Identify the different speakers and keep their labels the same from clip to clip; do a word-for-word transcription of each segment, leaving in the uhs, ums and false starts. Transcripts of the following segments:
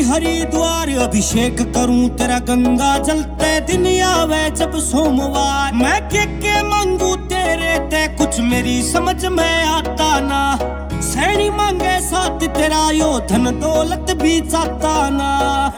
Speaker 1: हरिद्वार अभिषेक करूं तेरा गंगा जलते दिन आवे जब सोमवार। मैं के के मांगू तेरे ते कुछ मेरी समझ में आता ना। सैनी मांगे साथ तेरा यो धन दौलत भी चाहता ना।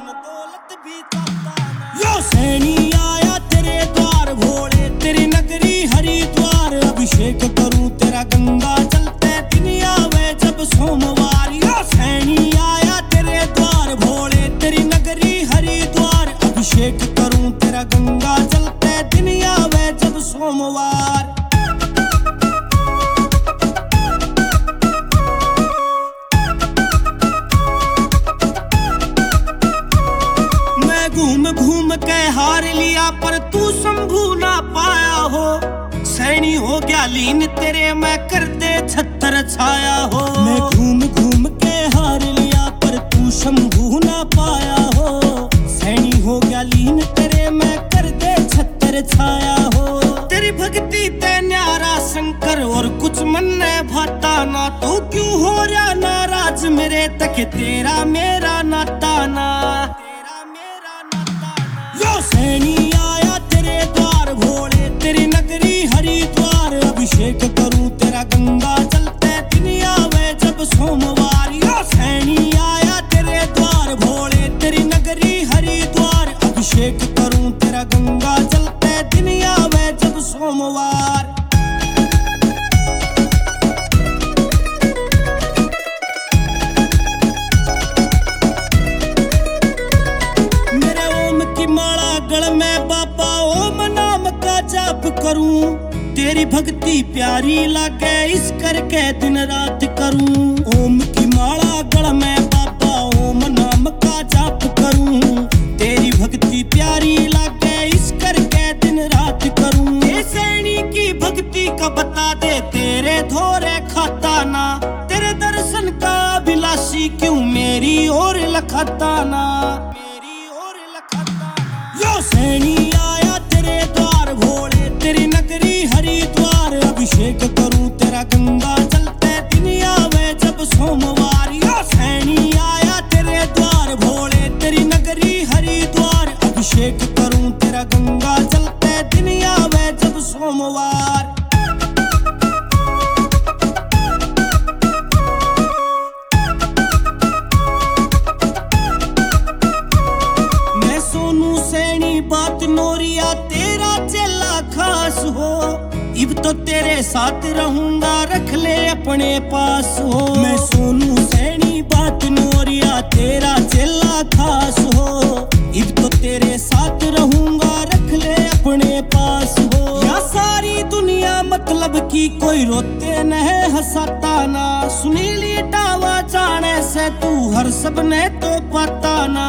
Speaker 1: यो सैनी आया तेरे द्वार भोले तेरी नगरी हरिद्वार अभिषेक करूं तेरा गंगा जलते दिन आवे जब सोमवार। यो सैनी आया तेरे द्वार भोले तेरी नगरी हरिद्वार अभिषेक करूं तेरा गंगा जलते दिन आवे जब सोमवार। घूम घूम के हार लिया पर तू शंभू ना पाया हो। सैनी हो गया लीन तेरे मैं कर दे छत्तर छाया हो। मैं घूम घूम के हार लिया पर तू शंभू ना पाया हो। सैनी हो गया लीन तेरे मैं कर दे छत्तर छाया हो। तेरी भक्ति ते न्यारा शंकर और कुछ मन ने भाता ना। तू क्यों हो रहा नाराज मेरे तक तेरा मेरा नाता ना। यो सैनी आया तेरे द्वार भोले तेरी नगरी हरिद्वार अभिषेक करूं तेरा गंगा जलते दिन आवे जब सोमवार। यो सैनी आया तेरे द्वार भोले तेरी नगरी हरिद्वार अभिषेक करूं तेरा गंगा जलते दिन आवे जब सोमवार। गल में बाबा ओम नाम का जाप करूं तेरी भक्ति प्यारी लागे इस करके दिन रात करूं। ओम की माला गल में बाबा ओम नाम का जाप करूं तेरी भक्ति प्यारी लागे इस करके दिन रात करूं। ये सैनी की भक्ति का बता दे तेरे धोरे खाता ना। तेरे दर्शन का अभिलाषी क्यों मेरी ओर लखाता ना। यो सैनी आया तेरे द्वार भोले तेरी नगरी हरिद्वार अभिषेक करूं तेरा गंगा जलते दिन आवे जब सोमवार। यो सैनी आया तेरे द्वार भोले तेरी नगरी हरिद्वार अभिषेक करूं तेरा गंगा जलते दिन आवे जब सोमवार। बात नोरिया तेरा चेला खास हो। इब तो तेरे साथ रहूंगा रख ले अपने पास हो। मैं सोनू सैनी बात नोरिया तेरा चेला खास हो। इब तो तेरे साथ रहूंगा रख ले अपने पास हो। या सारी दुनिया मतलब की कोई रोते न है हंसाता ना। सुनीली टावा जाने से तू हर सब ने तो पाता ना।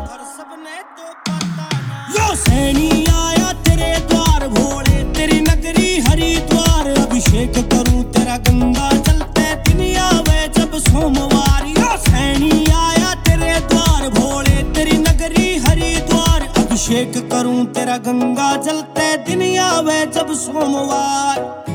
Speaker 1: यो सैनी आया तेरे द्वार भोले तेरी नगरी हरिद्वार अभिषेक करूं तेरा गंगा जलते दिन आवे जब सोमवार। यो सैनी आया तेरे द्वार भोले तेरी नगरी हरिद्वार अभिषेक करूं तेरा गंगा जलते दिन आवे जब सोमवार।